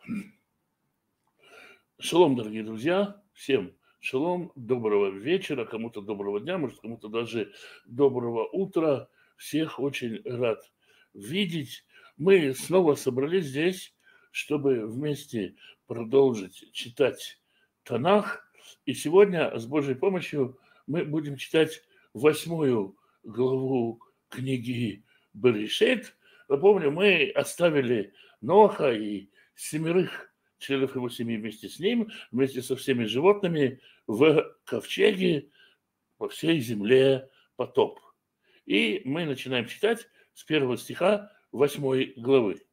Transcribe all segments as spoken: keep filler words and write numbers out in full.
Шалом, дорогие друзья, всем шалом, доброго вечера, кому-то доброго дня, может, кому-то даже доброго утра. Всех очень рад видеть. Мы снова собрались здесь, чтобы вместе продолжить читать Танах. И сегодня с Божьей помощью мы будем читать восьмую главу книги Берешит. Напомню, мы оставили Ноаха и семерых членов его семьи вместе с ним, вместе со всеми животными в ковчеге по всей земле потоп. И мы начинаем читать с первого стиха восьмой главы.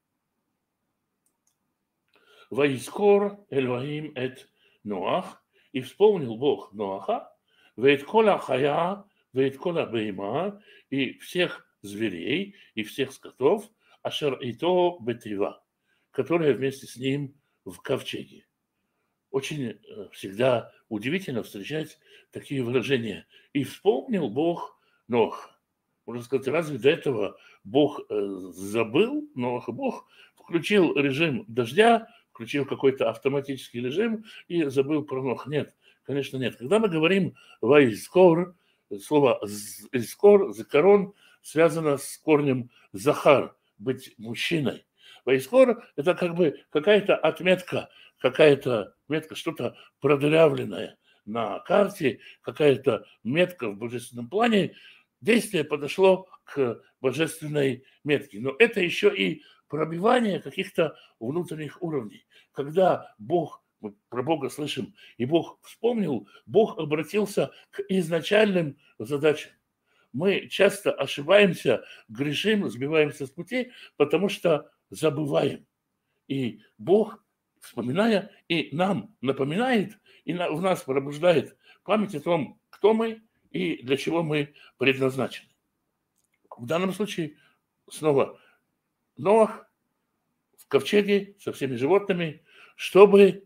«Ваискор Элохим эт Ноах, и вспомнил Бог Ноаха, веет кола хая, веет кола бейма, и всех зверей, и всех скотов, ашер ито бетива, которые вместе с ним в ковчеге». Очень всегда удивительно встречать такие выражения. «И вспомнил Бог Ноаха». Можно сказать, разве до этого Бог забыл Ноаха? Бог включил режим дождя, включил какой-то автоматический режим и забыл про Ноаха. Нет, конечно, нет. Когда мы говорим «ваискор», слово «искор», «закорон» связано с корнем «захар», быть мужчиной. Ваискор – это как бы какая-то отметка, какая-то метка, что-то продырявленное на карте, какая-то метка в божественном плане. Действие подошло к божественной метке. Но это еще и пробивание каких-то внутренних уровней. Когда Бог, мы про Бога слышим, и Бог вспомнил, Бог обратился к изначальным задачам. Мы часто ошибаемся, грешим, сбиваемся с пути, потому что забываем. И Бог, вспоминая, и нам напоминает, и в нас пробуждает память о том, кто мы и для чего мы предназначены. В данном случае снова Ноах в ковчеге со всеми животными, чтобы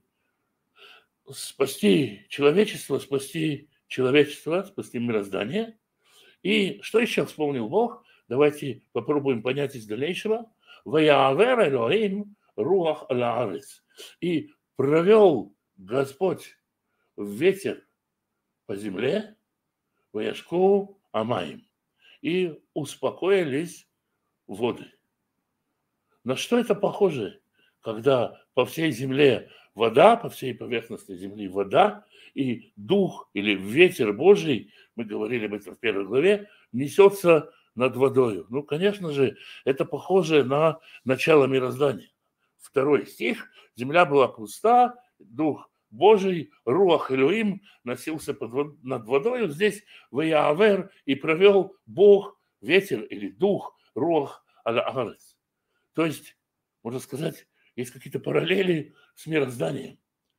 спасти человечество, спасти человечество, спасти мироздание. И что еще вспомнил Бог? Давайте попробуем понять из дальнейшего. «Ваявер Элохим руах ала-арец». И провел Господь ветер по земле, ваяшку амаим, и успокоились воды. На что это похоже, когда по всей земле вода, по всей поверхности земли вода, и дух или ветер Божий, мы говорили об этом в первой главе, несется над водою. Ну, конечно же, это похоже на начало мироздания. Второй стих. Земля была пуста, дух Божий, руах Элоим, носился под, над водою. Здесь ваявер, и провел Бог, ветер или дух, руах ала-арец. То есть, можно сказать, есть какие-то параллели с мирозданием.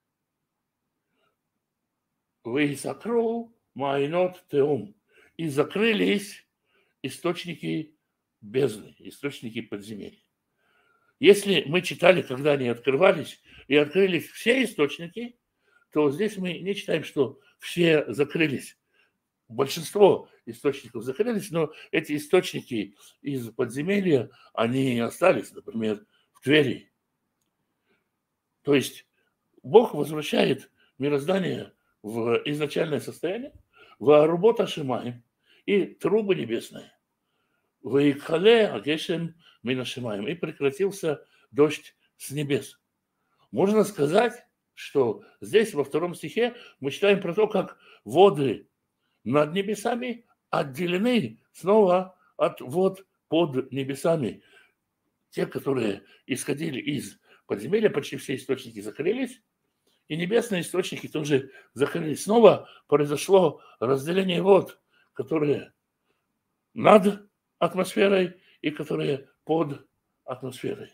«Ваисакру майнот теум». И закрылись источники бездны, источники подземелья. Если мы читали, когда они открывались, и открылись все источники, то здесь мы не читаем, что все закрылись. Большинство источников закрылись, но эти источники из подземелья, они остались, например, в Твери. То есть Бог возвращает мироздание в изначальное состояние, в работа Шимаем и трубы небесные. В Икхале Агешем Минашимаем, и прекратился дождь с небес. Можно сказать, что здесь во втором стихе мы читаем про то, как воды над небесами отделены снова от вод под небесами. Те, которые исходили из подземелья, почти все источники закрылись, и небесные источники тоже закрылись. Снова произошло разделение вод, которые над атмосферой и которые под атмосферой.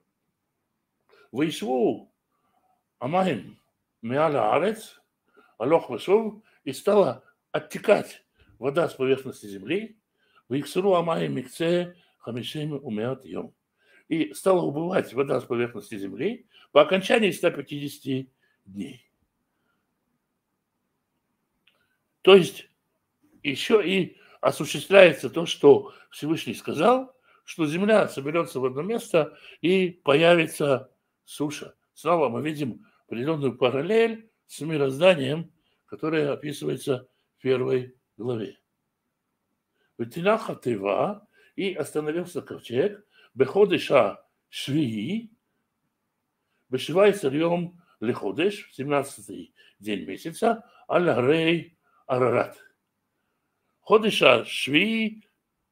Вейшву амаим меала арец, алох вешов, и стала оттекать вода с поверхности земли, вейксуру амаим микце хамишим умеат йом. И стала убывать вода с поверхности земли по окончании ста пятидесяти дней. То есть еще и осуществляется то, что Всевышний сказал, что земля соберется в одно место и появится суша. снова мы видим определенную параллель с мирозданием, которое описывается в первой главе. Вытинаха и остановился ковчег, беходыша швии, бешивай царем лиходыш, в семнадцатый день месяца, аль-рей Арарат. Ходыша швии,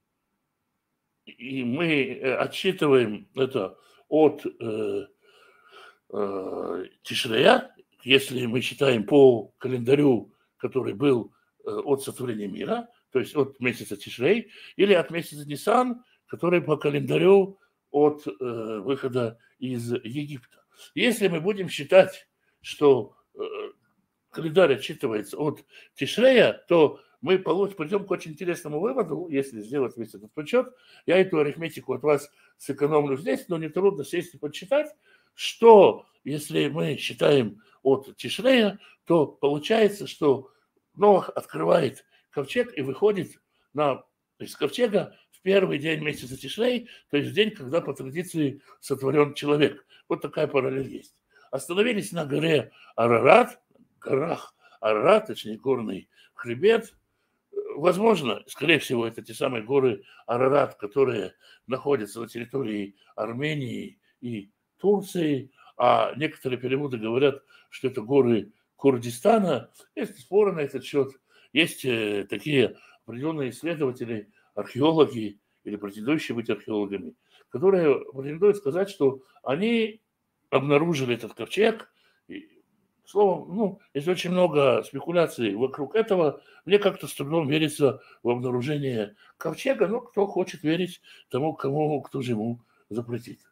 и мы отсчитываем это от э, э, Тишрея, если мы считаем по календарю, который был э, от сотворения мира, то есть от месяца Тишрей, или от месяца Нисан, который по календарю от э, выхода из Египта. Если мы будем считать, что э, календарь отсчитывается от Тишрея, то мы получим, придем к очень интересному выводу, если сделать весь этот подсчет. Я эту арифметику от вас сэкономлю здесь, но нетрудно сесть и подсчитать, что если мы считаем от Тишрея, то получается, что Ноах открывает ковчег и выходит на, из ковчега в первый день месяца Тишрей, то есть день, когда по традиции сотворен человек. Вот такая параллель есть. Остановились на горе Арарат, горах Арарат, точнее горный хребет. Возможно, скорее всего, это те самые горы Арарат, которые находятся на территории Армении и Турции, а некоторые переводы говорят, что это горы Курдистана. Есть споры на этот счет. Есть такие определенные исследователи, археологи или претендующие быть археологами, которые претендуют сказать, что они обнаружили этот ковчег. Словом, ну, есть очень много спекуляций вокруг этого. Мне как-то с трудом верится в обнаружение ковчега, но кто хочет верить тому, кому, кто же ему запретит.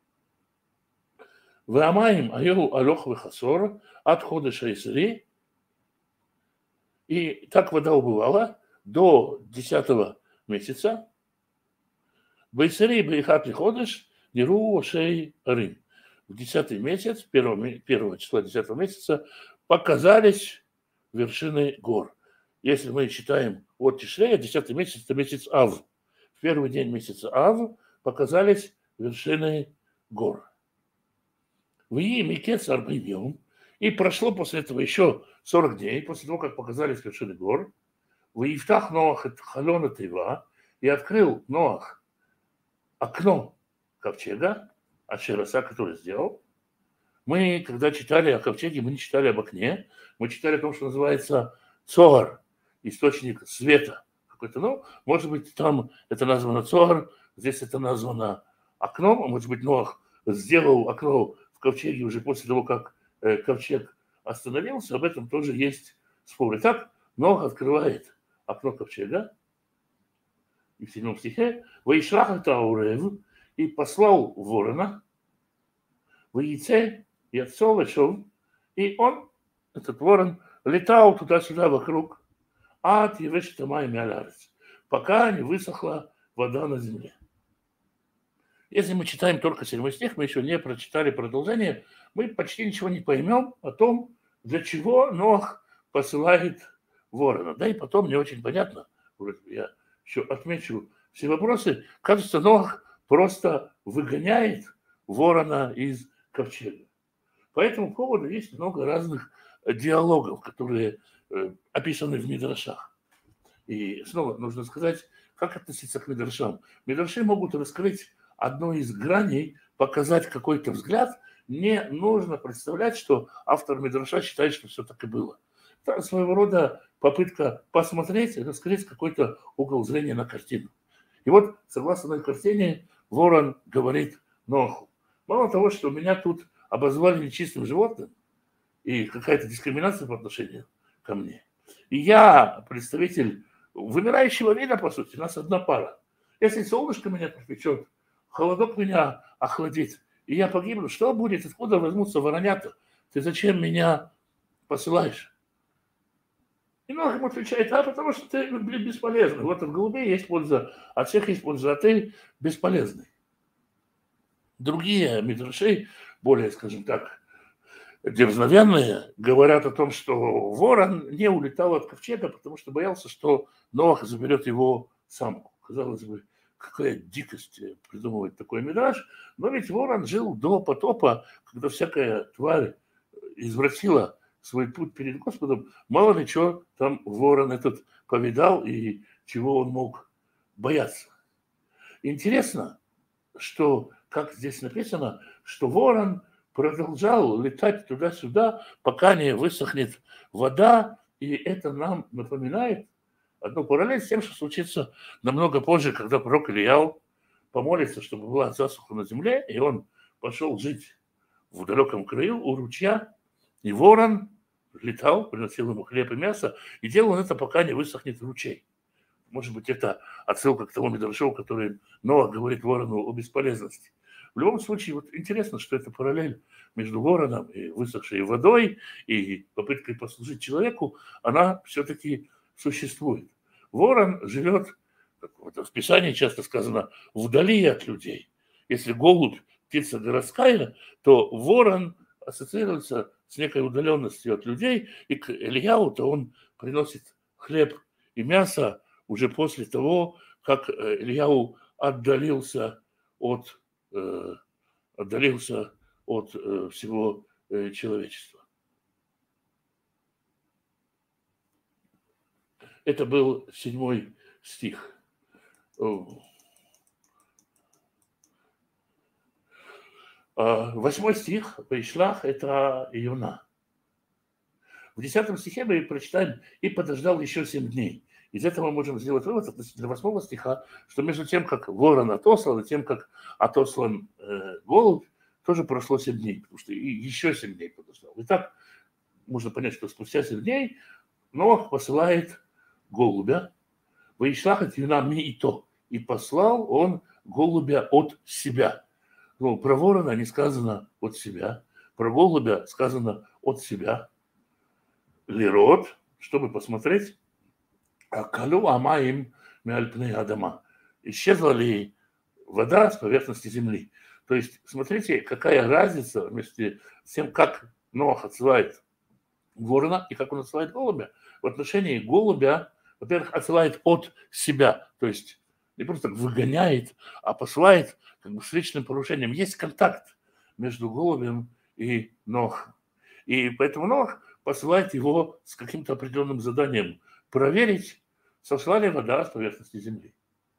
Ваамаим аю алох вехасор от ходыша исри. И так вода убывала до десятого месяца. Байсери байхат ходыш ниру шей рим. В десятый месяц, первого, первого числа десятого месяца, показались вершины гор. Если мы считаем от Тишрея, десятый месяц – это месяц Ав. В первый день месяца Ав показались вершины гор. В Микец Арбайнем. И прошло после этого еще сорок дней, после того, как показались вершины гор. В Ифтах Ноах Халона Тыва. И открыл Ноах окно ковчега, Ашераса, который сделал. Мы, когда читали о ковчеге, мы не читали об окне, мы читали о том, что называется Цоар, источник света. Какой-то, ну, может быть, там это названо Цоар, здесь это названо окном, а может быть, Ноах сделал окно в ковчеге уже после того, как э, ковчег остановился, об этом тоже есть споры. Так, Ноах открывает окно ковчега, и в седьмом стихе, «Ваишрах таурев», и послал ворона, в яйце и отцов вышел, и он, этот ворон, летал туда-сюда вокруг, ад и вышел майми алярец, пока не высохла вода на земле. Если мы читаем только седьмой стих, мы еще не прочитали продолжение, мы почти ничего не поймем о том, для чего Ноах посылает ворона. Да и потом не очень понятно, я еще отмечу все вопросы, кажется, Ноах просто выгоняет ворона из ковчега. По этому поводу есть много разных диалогов, которые э, описаны в Мидрашах. И снова нужно сказать, как относиться к Мидрашам. Мидраши могут раскрыть одну из граней, показать какой-то взгляд. Не нужно представлять, что автор Мидраша считает, что все так и было. Это своего рода попытка посмотреть и раскрыть какой-то угол зрения на картину. И вот, согласно этой картине, ворон говорит Ноаху: мало того, что меня тут обозвали нечистым животным и какая-то дискриминация по отношению ко мне, и я представитель вымирающего вида, по сути, у нас одна пара. Если солнышко меня припечет, холодок меня охладит, и я погибну, что будет? Откуда возьмутся воронята? Ты зачем меня посылаешь? И Ноах ему отвечает: а потому что ты бесполезный. Вот от голубей есть польза, от всех есть польза, а ты бесполезный. Другие мидраши, более, скажем так, дерзновенные, говорят о том, что ворон не улетал от ковчега, потому что боялся, что Ноах заберет его самку. Казалось бы, какая дикость придумывать такой мидраш, но ведь ворон жил до потопа, когда всякая тварь извратила свой путь перед Господом, мало ли что там ворон этот повидал и чего он мог бояться. Интересно, что, как здесь написано, что ворон продолжал летать туда-сюда, пока не высохнет вода, и это нам напоминает одну параллель с тем, что случится намного позже, когда пророк Ильяу помолится, чтобы была засуха на земле, и он пошел жить в далеком краю у ручья, и ворон летал, приносил ему хлеб и мясо, и делал он это, пока не высохнет ручей. Может быть, это отсылка к тому мидрашу, который Ноах говорит ворону о бесполезности. В любом случае, вот интересно, что это параллель между вороном и высохшей водой, и попыткой послужить человеку, она все-таки существует. Ворон живет, как в Писании часто сказано, вдали от людей. Если голубь – птица городская, то ворон ассоциируется с некой удаленностью от людей, и к Ильяу-то он приносит хлеб и мясо уже после того, как Ильяу отдалился от, э, отдалился от э, всего э, человечества. Это был седьмой стих. Восьмой стих, Ваишлах, это Иона. В десятом стихе мы прочитаем «И подождал еще семь дней». Из этого мы можем сделать вывод относительно восьмого стиха, что между тем, как ворон отослан, и тем, как отослан э, голубь, тоже прошло семь дней, потому что и еще семь дней подождал. Итак, можно понять, что спустя семь дней Ноах посылает голубя, «Ваишлах от Иона ми и то», и послал он голубя от себя. Ну, про ворона не сказано от себя, про голубя сказано от себя. Лирот, чтобы посмотреть, калу амаим миальпней адама, исчезла ли вода с поверхности земли. То есть, смотрите, какая разница между тем, как Ноах отсылает ворона и как он отсылает голубя. В отношении голубя, во-первых, отсылает от себя, то есть не просто выгоняет, а посылает как бы с личным порушением. Есть контакт между голубем и Ноахом. И поэтому Ноах посылает его с каким-то определенным заданием проверить, сошла ли вода с поверхности земли.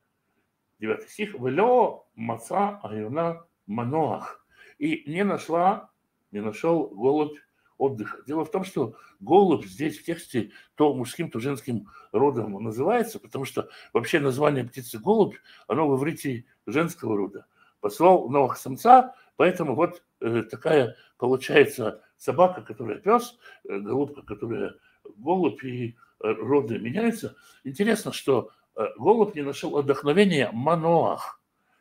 Девятый стих. «Вело маца аюна маноах». И не нашла, не нашел голубь отдыха. Дело в том, что голубь здесь в тексте то мужским, то женским родом называется, потому что вообще название птицы голубь, оно в иврите женского рода. Послал Ноах самца, поэтому вот э, такая получается собака, которая пес, э, голубка, которая голубь, и э, роды меняются. Интересно, что э, голубь не нашел отдохновения Маноах.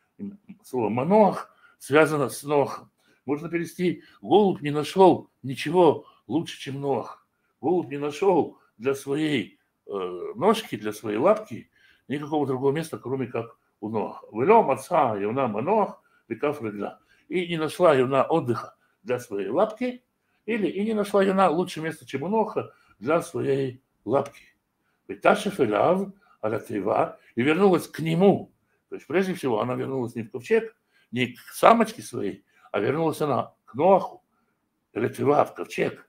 Слово Маноах связано с Ноахом. Можно перевести: голубь не нашел ничего лучше, чем Ноах. Голубь не нашел для своей э, ножки, для своей лапки никакого другого места, кроме как у Ноаха. «Вело маца Иона Маноах векав регла». И не нашла Иона отдыха для своей лапки, или и не нашла Иона лучше места, чем у Ноаха, для своей лапки. «Виташев элав аля тева», и вернулась к нему. То есть, прежде всего, она вернулась не в ковчег, не к самочке своей, а вернулась она к Ноаху, Ретива, в ковчег.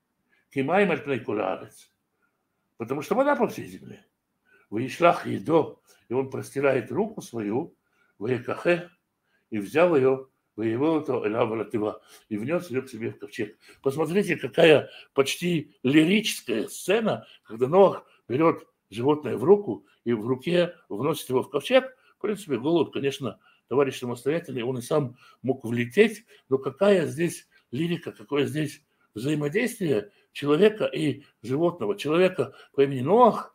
Кимаем альпней куларец. Потому что вода по всей земле. Ваишлах едо, и он простирает руку свою, ваекахе, и взял ее, воевал это элава Ретива, и внес ее к себе в ковчег. Посмотрите, какая почти лирическая сцена, когда Ноах берет животное в руку и в руке вносит его в ковчег. В принципе, голубь, конечно, товарищ самостоятельный, он и сам мог влететь, но какая здесь лирика, какое здесь взаимодействие человека и животного. Человека по имени Ноах,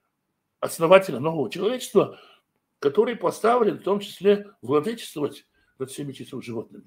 основателя нового человечества, который поставлен в том числе владычествовать над всеми числом животными.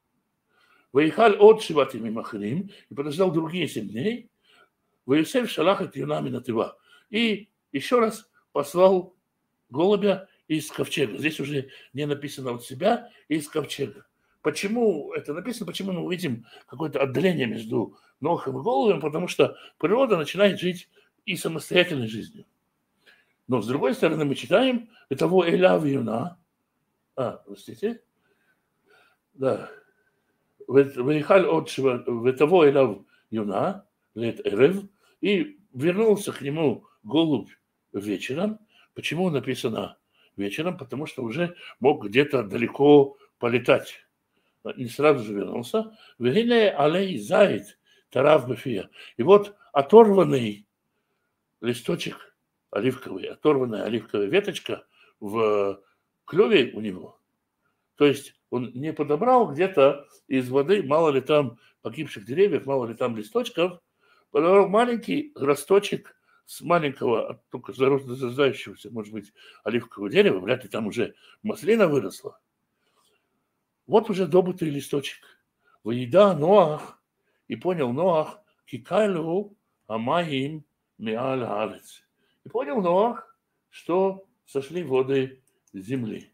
«Ваихаль от шиватими махрим», и подождал другие семь дней, «Ваисев шалах от юнами натыва», и еще раз послал голубя из ковчега. Здесь уже не написано от себя, из ковчега. Почему это написано? Почему мы увидим какое-то отдаление между Ноахом и голубем? Потому что природа начинает жить и самостоятельной жизнью. Но с другой стороны мы читаем, это во Эляв Юна, а, простите, да, Вейхаль от того Эляв Юна, лет Эрев, и вернулся к нему голубь вечером. Почему написано вечером? Потому что уже мог где-то далеко полетать. Не сразу же вернулся. Вегине алей зайд тарав бефия. И вот оторванный листочек оливковый, оторванная оливковая веточка в клюве у него. То есть он не подобрал где-то из воды, мало ли там погибших деревьев, мало ли там листочков, подобрал маленький росточек с маленького, только зарождающегося, может быть, оливкового дерева, вряд ли там уже маслина выросла. Вот уже добытый листочек. Выеда Ноах, и понял Ноах, кикайлу амаим миаль арец. И понял Ноах, что сошли воды земли.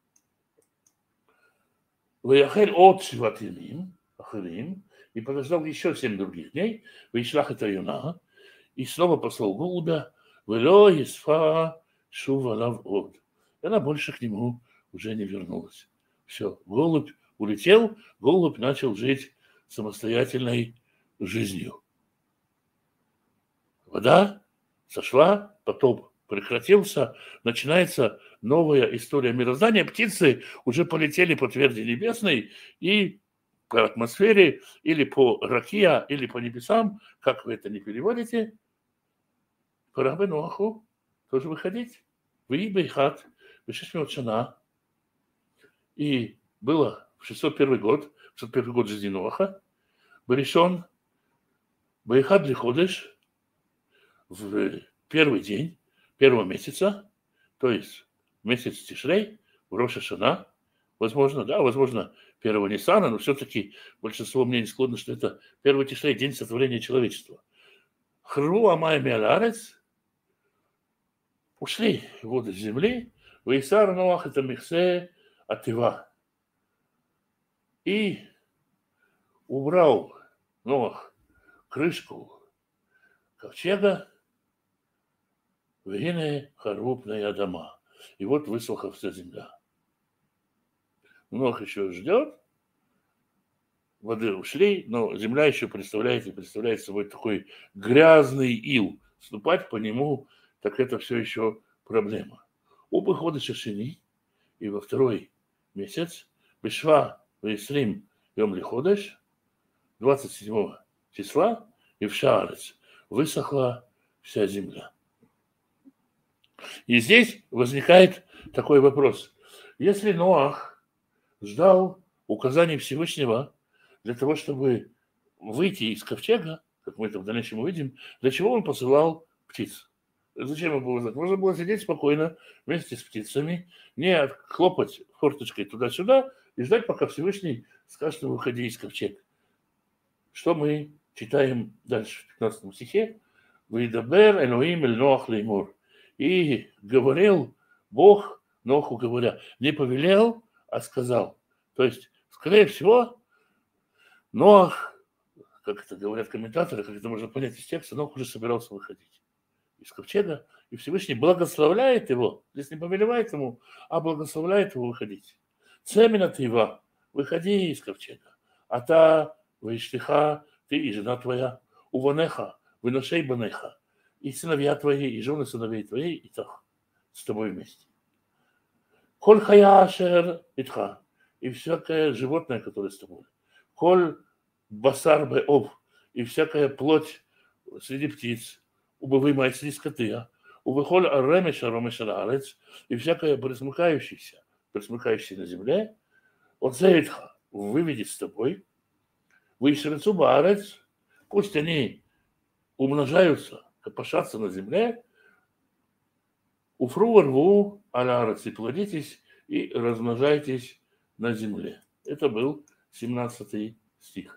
Выяхель от шиватимим, ахарим, и подождал еще семь других дней, вышлах это юна, и снова послал голубя, вело есфа шувалав от. И она больше к нему уже не вернулась. Все, голубь улетел, голубь начал жить самостоятельной жизнью. Вода сошла, потоп прекратился, начинается новая история мироздания. Птицы уже полетели по тверди небесной и по атмосфере, или по ракия, или по небесам, как вы это не переводите. Пора бы Ноаху тоже выходить. Вы бейхат, вы шестьсот шана. И было в шестьсот первый год, шестьсот первый год жизни Ноаха, был решен бейхат лиходеш в первый день первого месяца, то есть месяц Тишрей, в Рош ха-Шана, возможно, да, возможно, первого Ниссана, но все-таки большинство мнений склонно, что это первый Тишрей, день сотворения человечества. Хру амай миаларец, ушли воды с земли, вейсар Ноах это михсе атива. И убрал Ноах крышку ковчега, вегине харупная дома. И вот высохла вся земля. Ноах еще ждет, воды ушли, но земля еще представляет, представляет собой такой грязный ил. Ступать по нему, так это все еще проблема. Оба хода шашини, и во второй месяц, бешва вейсрим йом лиходеш, двадцать седьмого числа, и в шаарец высохла вся земля. И здесь возникает такой вопрос. Если Ноах ждал указаний Всевышнего для того, чтобы выйти из ковчега, как мы это в дальнейшем увидим, для чего он посылал птиц? Зачем ему было знать? Можно было сидеть спокойно вместе с птицами, не хлопать форточкой туда-сюда и ждать, пока Всевышний скажет, что выходи из ковчега. Что мы читаем дальше в пятнадцатом стихе? «Вейдабер Элоим эль Ноах леймур». И говорил Бог Ноху, говоря, не повелел, а сказал. То есть, скорее всего, Ноах, как это говорят комментаторы, как это можно понять из текста, Ноах уже собирался выходить из ковчега, и Всевышний благословляет его, здесь не повелевает ему, а благословляет его выходить. Цемена тыва, выходи из ковчега, а та вейштиха, ты и жена твоя, уванеха, выношей банеха, и сыновья твои, и жены сыновей твоей, и так, с тобой вместе. Коль хая ашер итха, и всякое животное, которое с тобой. Коль басар беов, и всякая плоть среди птиц, убываемая среди скоты, увыхоль аремеша ромеша арец, и всякое присмыкающееся, присмыкающееся на земле, от заитха выведет с тобой, вышерецу баарец, пусть они умножаются, копошатся на земле, уфру рву алярец, и плодитесь, и размножайтесь на земле. Это был семнадцатый стих.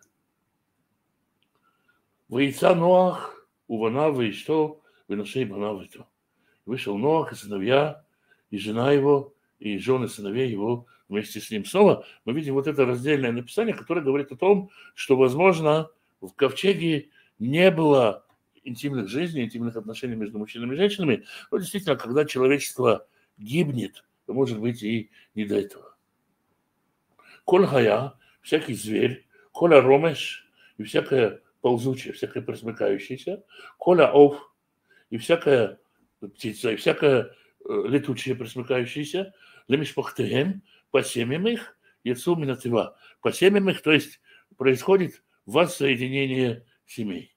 Вейца Ноах, увана вейшто, выношей банавиту. Вышел Ноах и сыновья, и жена его, и жены сыновей его вместе с ним. Снова мы видим вот это раздельное написание, которое говорит о том, что, возможно, в ковчеге не было интимных жизней, интимных отношений между мужчинами и женщинами. Но действительно, когда человечество гибнет, то может быть и не до этого. Коль хая, всякий зверь, коля ромеш, и всякое ползучее, всякое пресмыкающееся, коля ов, и всякая птица, и всякое э, летучее, пресмыкающееся, лемишпахтеем, по семьям их, яцу минатива, по семьям их, то есть происходит воссоединение семей.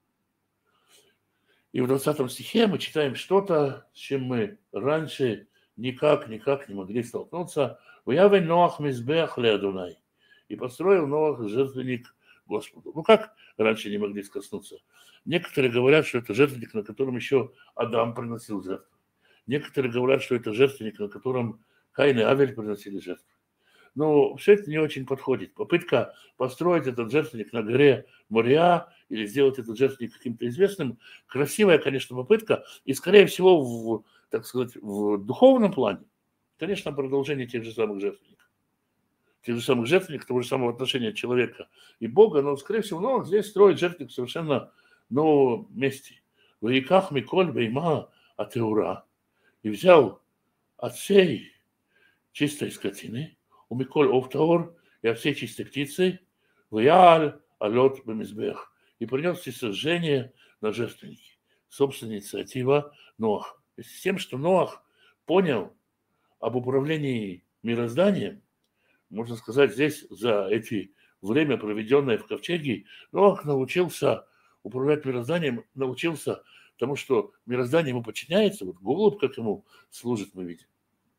И в двадцатом стихе мы читаем что-то, с чем мы раньше никак, никак не могли столкнуться. «Ваявен Ноах мизбеах леадунай». И построил Ноах жертвенник Господу. Ну как раньше не могли коснуться? Некоторые говорят, что это жертвенник, на котором еще Адам приносил жертву. Некоторые говорят, что это жертвенник, на котором Каин и Авель приносили жертву. Но все это не очень подходит. Попытка построить этот жертвенник на горе Мориа или сделать этот жертвенник каким-то известным, красивая, конечно, попытка, и, скорее всего, в, так сказать, в духовном плане, конечно, продолжение тех же самых жертвенников. Тех же самых жертвенников, того же самого отношения человека и Бога, но, скорее всего, но здесь строит жертвенник в совершенно новом месте. В Иках Миколь Бейма Атеура. И взял от всей чистой скотины, у Миколь Офтаор, и от всей чистой птицы, в Яаль Алот Бемизбех, и принес всесожжение на жертвенники. Собственная инициатива Ноаха. С тем, что Ноах понял об управлении мирозданием, можно сказать, здесь за эти время, проведенное в ковчеге, Ноах научился управлять мирозданием, научился тому, что мироздание ему подчиняется, вот голубь, как ему служит, мы видим.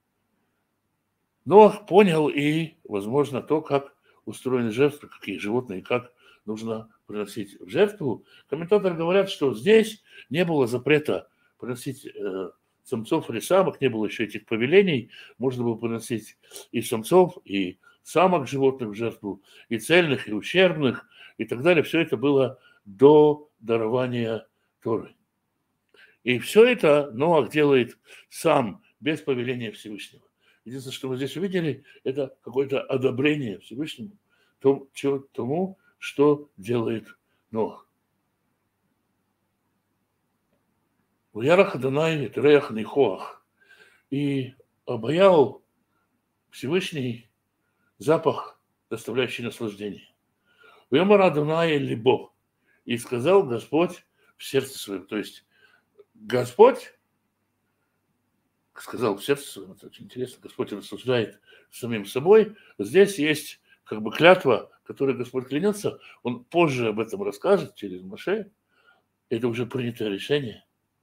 Ноах понял и, возможно, то, как устроены жертвы, какие животные, как нужно приносить в жертву. Комментаторы говорят, что здесь не было запрета приносить э, самцов или самок, не было еще этих повелений. Можно было приносить и самцов, и самок животных в жертву, и цельных, и ущербных, и так далее. Все это было до дарования Торы. И все это Ноах делает сам, без повеления Всевышнего. Единственное, что мы здесь увидели, это какое-то одобрение Всевышнему тому, что делает Ноах. «Уярах Адонай Тереях Нихоах». И обаял Всевышний запах, доставляющий наслаждение. «Уямар Адонай Либо». И сказал Господь в сердце своем. То есть Господь сказал в сердце своем, это очень интересно, Господь рассуждает самим собой. Здесь есть как бы клятва, которой Господь клянется. Он позже об этом расскажет через Моше. Это уже принятое решение.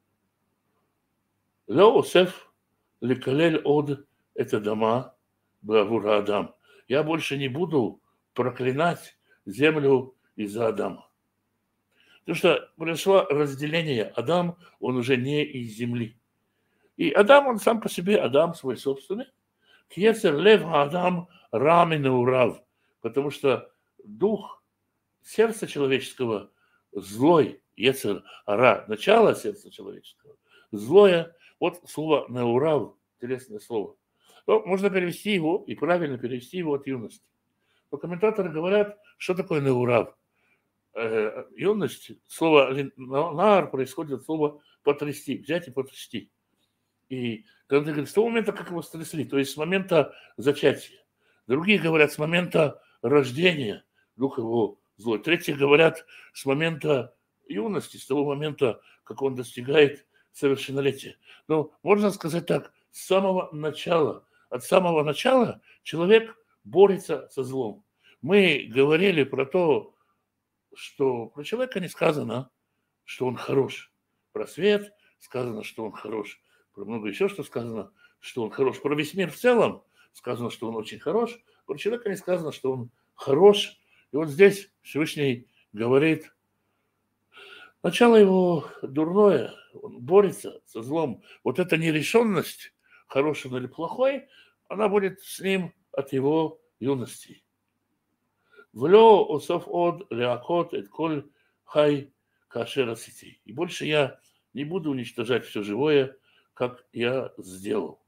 Лео Осеф лекалель од это дома бравура Адам. Я больше не буду проклинать землю из-за Адама. Потому что произошло разделение. Адам, он уже не из земли. И Адам, он сам по себе, Адам свой собственный. Кьецер лев Адам рамен урав. Потому что дух сердца человеческого злой, Ецер ара, начало сердца человеческого, злое, вот слово неурав, интересное слово. Но можно перевести его, и правильно перевести его от юности. Но комментаторы говорят, что такое неурав. Э, юность, слово нар происходит от слова потрясти, взять и потрясти. И когда говорят, с того момента, как его стрясли, то есть с момента зачатия. Другие говорят, с момента рождения дух его злой. Третьи говорят, с момента юности, с того момента, как он достигает совершеннолетия. Но можно сказать так, с самого начала, от самого начала человек борется со злом. Мы говорили про то, что про человека не сказано, что он хорош. Про свет сказано, что он хорош. Про много еще что сказано, что он хорош. Про весь мир в целом сказано, что он очень хорош. Про человека не сказано, что он хорош. И вот здесь Всевышний говорит, начало его дурное, он борется со злом. Вот эта нерешенность, хороший или плохой, она будет с ним от его юности. «Влё осов од леакот эт коль хай кашер асити». И больше я не буду уничтожать все живое, как я сделал.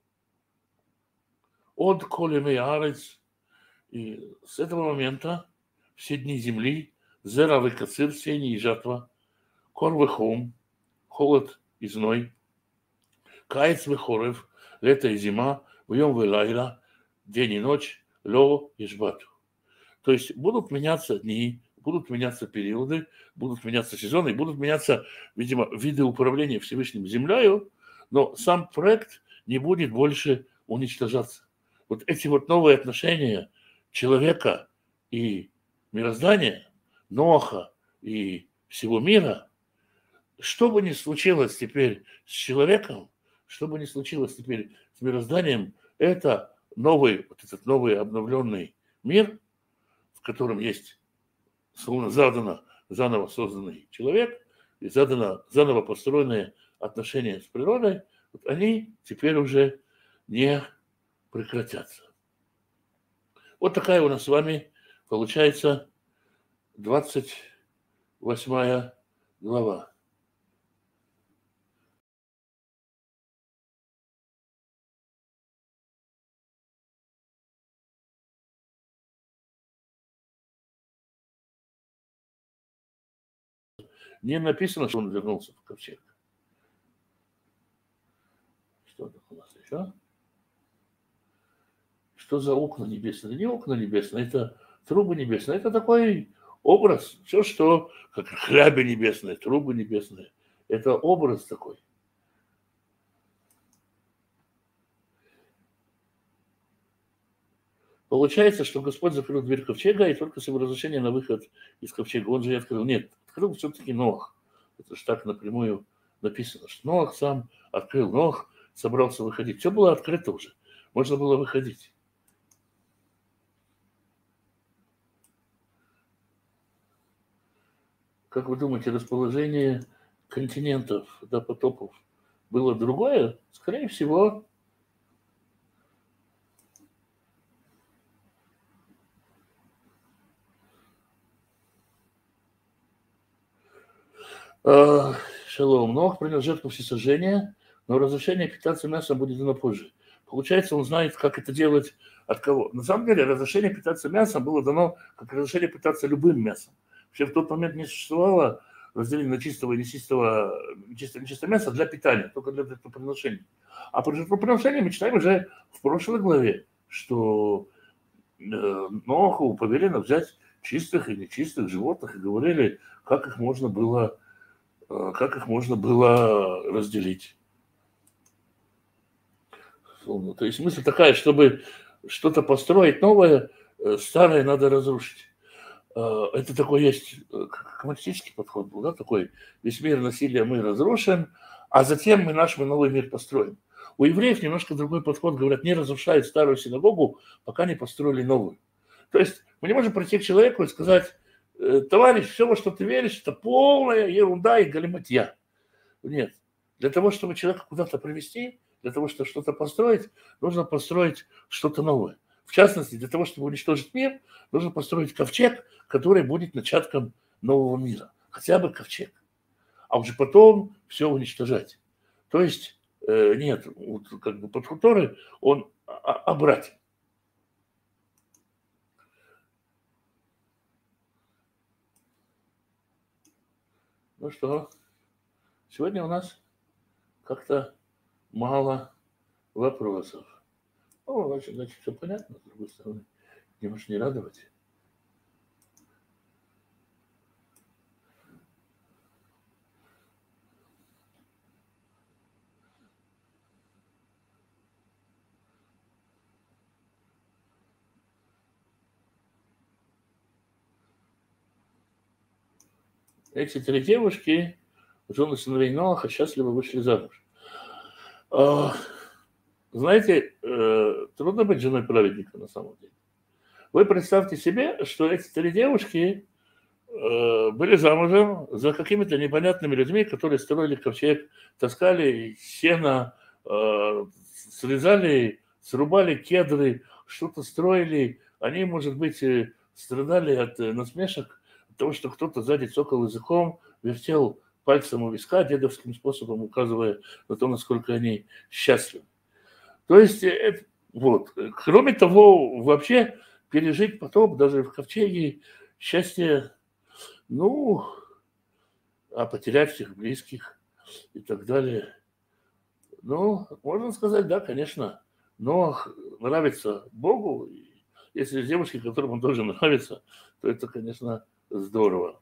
От колемей арец. И с этого момента все дни земли, зера векацир, сеяние и жатва, кор вехом, холод и зной, каец вехорев, лето и зима, вьем вилайла, день и ночь, ло и жбату. То есть будут меняться дни, будут меняться периоды, будут меняться сезоны, будут меняться, видимо, виды управления Всевышним землею, но сам проект не будет больше уничтожаться. Вот эти вот новые отношения человека и мироздания, Ноаха и всего мира, что бы ни случилось теперь с человеком, что бы ни случилось теперь с мирозданием, это новый, вот этот новый обновленный мир, в котором есть словно задано, заново созданный человек и задано, заново построенные отношения с природой, вот они теперь уже не прекратятся. Вот такая у нас с вами получается двадцать восьмая глава. Не написано, что он вернулся в ковчег. Что там у нас еще? Что за окна небесные? Не окна небесные, это трубы небесные. Это такой образ. Все, что, как хляби небесные, трубы небесные. Это образ такой. Получается, что Господь закрыл дверь ковчега, и только с его разрешения на выход из ковчега он же и открыл. Нет, открыл все-таки Ноах. Это же так напрямую написано, что Ноах сам открыл. Ноах собрался выходить. Все было открыто уже. Можно было выходить. Как вы думаете, расположение континентов до потопов было другое? Скорее всего, Шалом. Ноах принял жертву всесожжения, но разрешение питаться мясом будет дано позже. Получается, он знает, как это делать, от кого. На самом деле, разрешение питаться мясом было дано как разрешение питаться любым мясом. Вообще в тот момент не существовало разделения на чистого и нечистого, чистое и нечистое мясо для питания, только для жертвоприношения. А про жертвоприношение мы читаем уже в прошлой главе, что Ноаху повелено взять чистых и нечистых животных и говорили, как их можно было как их можно было разделить. То есть мысль такая, чтобы что-то построить новое, старое надо разрушить. Это такой есть коммунистический подход был, да, такой: весь мир насилия мы разрушим, а затем мы наш мы новый мир построим. У евреев немножко другой подход, говорят, не разрушают старую синагогу, пока не построили новую. То есть мы не можем прийти к человеку и сказать: товарищ, все, во что ты веришь, это полная ерунда и галиматья. Нет. Для того, чтобы человека куда-то привести, для того, чтобы что-то построить, нужно построить что-то новое. В частности, для того, чтобы уничтожить мир, нужно построить ковчег, который будет начатком нового мира. Хотя бы ковчег. А уже потом все уничтожать. То есть, э, нет, вот, как бы подход Торы, он обратен. Ну что, сегодня у нас как-то мало вопросов. Ну, значит, значит, все понятно, с другой стороны. Не можешь не радовать. Эти три девушки, жены сыновей Ноаха, счастливо вышли замуж. Знаете, трудно быть женой праведника на самом деле. Вы представьте себе, что эти три девушки были замужем за какими-то непонятными людьми, которые строили ковчег, таскали сено, срезали, срубали кедры, что-то строили. Они, может быть, страдали от насмешек, от того, что кто-то сзади цокал языком, вертел пальцем у виска, дедовским способом указывая на то, насколько они счастливы. То есть, это, вот. Кроме того, вообще пережить потоп даже в ковчеге, счастье, ну, а потерять всех близких и так далее. Ну, можно сказать, да, конечно, Ноах нравится Богу. И если есть девушки, которым он тоже нравится, то это, конечно, здорово.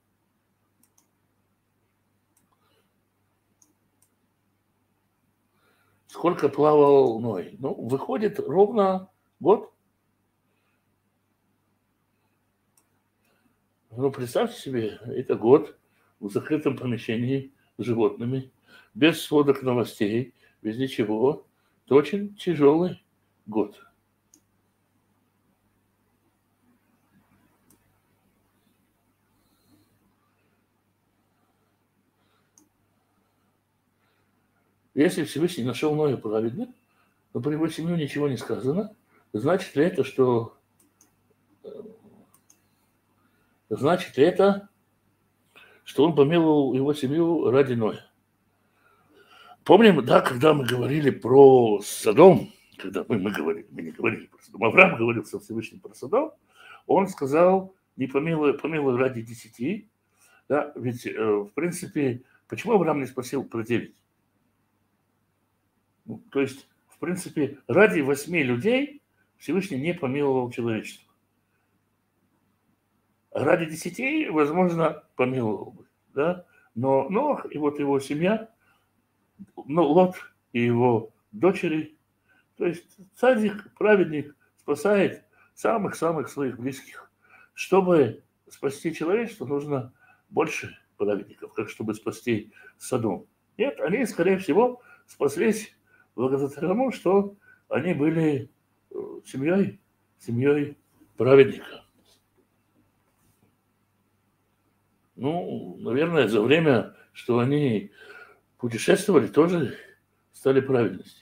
Сколько плавал Ной? Ну, выходит ровно год. Ну, представьте себе, это год в закрытом помещении с животными, без сводок новостей, без ничего. Это очень тяжелый год. Если Всевышний нашел Ноя праведным, но про его семью ничего не сказано, значит ли это, что значит ли это, что он помиловал его семью ради Ноя? Помним, да, когда мы говорили про Содом, когда мы, мы говорили, мы не говорили про Содом, Авраам говорил со Всевышним про Содом, он сказал, не помилуй, помилуй ради десяти, да, ведь, э, в принципе, почему Авраам не спросил про девять? Ну, то есть, в принципе, ради восьми людей Всевышний не помиловал человечество. Ради десяти, возможно, помиловал бы, да, но Нох и вот его семья, ну, Лот и его дочери, то есть цадик, праведник спасает самых-самых своих близких. Чтобы спасти человечество, нужно больше праведников, как чтобы спасти Содом. Нет, они, скорее всего, спаслись благодаря тому, что они были семьей, семьей праведника. Ну, наверное, за время, что они путешествовали, тоже стали праведности.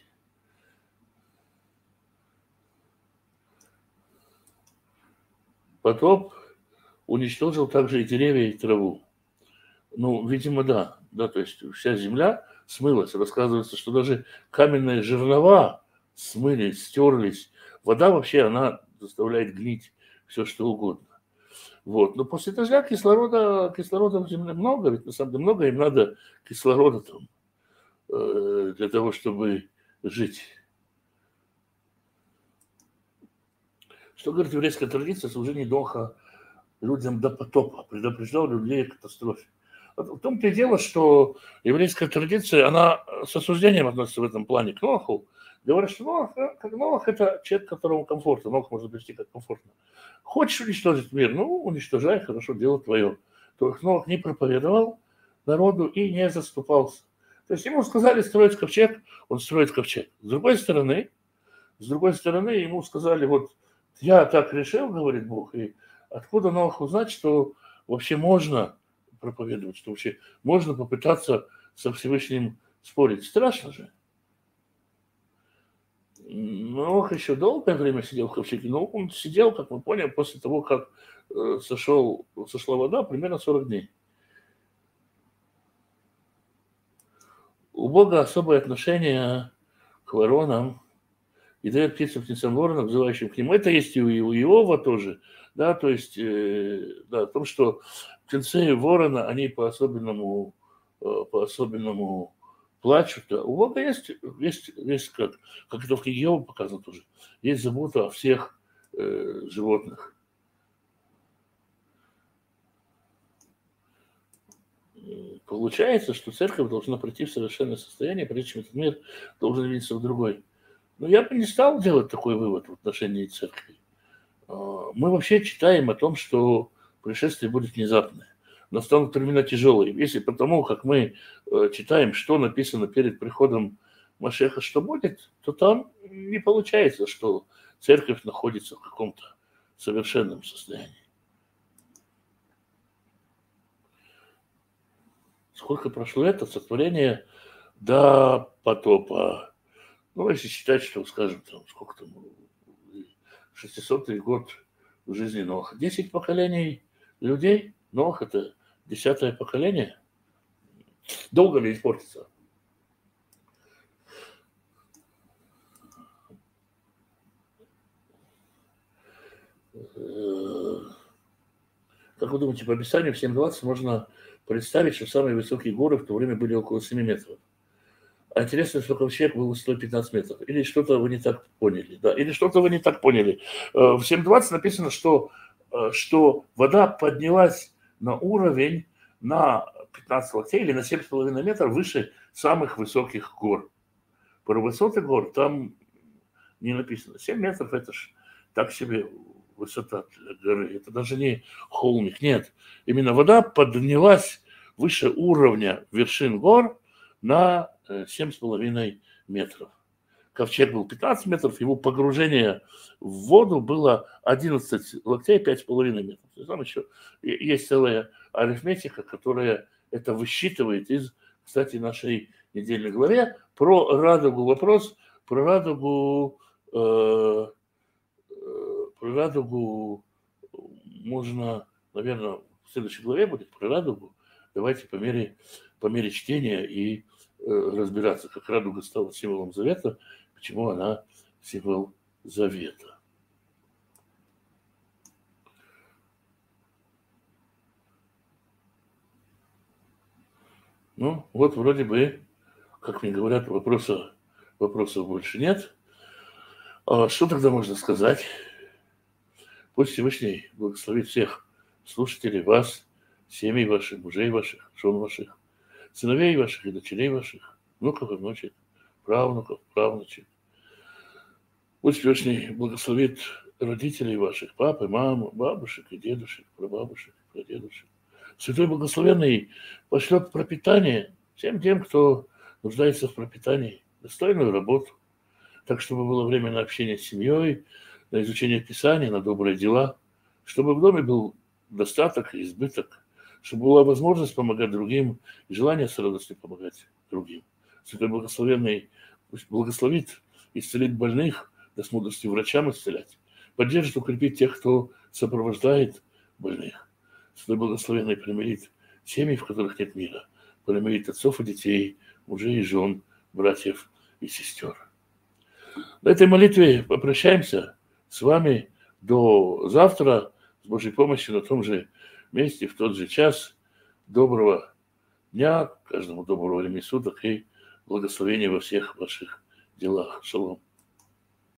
Потоп уничтожил также и деревья, и траву. Ну, видимо, да. Да, то есть вся земля смылась. Рассказывается, что даже каменные жернова смылись, стерлись. Вода вообще, она заставляет гнить все, что угодно. Вот. Но после дождя кислорода, кислорода в земле много, ведь на самом деле много им надо кислорода там, э, для того, чтобы жить. Что говорит еврейская традиция, служение Доха людям до потопа, предупреждал людей о катастрофе. В том-то и дело, что еврейская традиция, она с осуждением относится в этом плане к Ноху. Говорят, что Нох, как Нох, это человек, которому комфортно. Нох можно привести как комфортно. Хочешь уничтожить мир? Ну, уничтожай, хорошо, дело твое. То есть Нох не проповедовал народу и не заступался. То есть ему сказали строить ковчег, он строит ковчег. С другой стороны, с другой стороны, ему сказали, вот я так решил, говорит Бог, и откуда Нох узнать, что вообще можно проповедовать, что вообще можно попытаться со Всевышним спорить. Страшно же. Нох еще долгое время сидел в ковчеге, но он сидел, как мы поняли, после того, как э, сошел, сошла вода, примерно сорок дней. У Бога особое отношение к воронам и дает птицам, птицам воронов, взывающим к нему. Это есть и у Иова тоже, да, то есть, э, да, о том, что птенцы ворона, они по-особенному, э, по-особенному плачут. Да. У Бога есть, есть, есть как, как это в книге Иова показано тоже, есть забота о всех э, животных. Получается, что церковь должна прийти в совершенное состояние, прежде чем этот мир должен видеться в другой. Но я бы не стал делать такой вывод в отношении церкви. Мы вообще читаем о том, что пришествие будет внезапное. Настанут времена тяжелые. Если потому, как мы читаем, что написано перед приходом Машеха, что будет, то там не получается, что церковь находится в каком-то совершенном состоянии. Сколько прошло лет от сотворения до потопа? Ну, если считать, что, скажем, там, сколько там, шестисотый год в жизни Ноха. Десять поколений людей. Нох – это десятое поколение. Долго ли испортится? Как вы думаете, по описанию в семь двадцать можно представить, что самые высокие горы в то время были около семи метров? А интересно, что ковчег был сто пятнадцать метров. Или что-то вы не так поняли. Да? Или что-то вы не так поняли. В семь двадцать написано, что, что вода поднялась на уровень на пятнадцать локтей или на семь с половиной метров выше самых высоких гор. Про высоты гор там не написано. семь метров это ж так себе высота для горы. Это даже не холмик. Нет. Именно вода поднялась выше уровня вершин гор на семь с половиной метров. Ковчег был пятнадцать метров, его погружение в воду было одиннадцать локтей, пять с половиной метров. Там еще есть целая арифметика, которая это высчитывает из, кстати, нашей недельной главе. Про радугу вопрос, про радугу, э, про радугу можно, наверное, в следующей главе будет про радугу. Давайте по мере, по мере чтения и разбираться, как радуга стала символом завета, почему она символ завета. Ну, вот вроде бы, как мне говорят, вопроса, вопросов больше нет. А что тогда можно сказать? Пусть Всевышний благословит всех слушателей, вас, семей ваших, мужей ваших, жен ваших, сыновей ваших и дочерей ваших, внуков и внучек, правнуков, правнучек. Пусть Всевышний благословит родителей ваших, папы, маму, бабушек и дедушек, прабабушек, прадедушек. Святой Благословенный пошлет пропитание всем тем, кто нуждается в пропитании, достойную работу, так, чтобы было время на общение с семьей, на изучение Писания, на добрые дела, чтобы в доме был достаток и избыток, чтобы была возможность помогать другим и желание с радостью помогать другим. Святой Благословенный пусть благословит исцелить больных, да с мудростью врачам исцелять, поддержит, укрепит тех, кто сопровождает больных. Святой Благословенный примирит семьи, в которых нет мира, примирит отцов и детей, мужей и жен, братьев и сестер. На этой молитве попрощаемся с вами до завтра с Божьей помощью на том же месте, в тот же час. Доброго дня, каждому доброго времени суток и благословения во всех ваших делах. Шалом.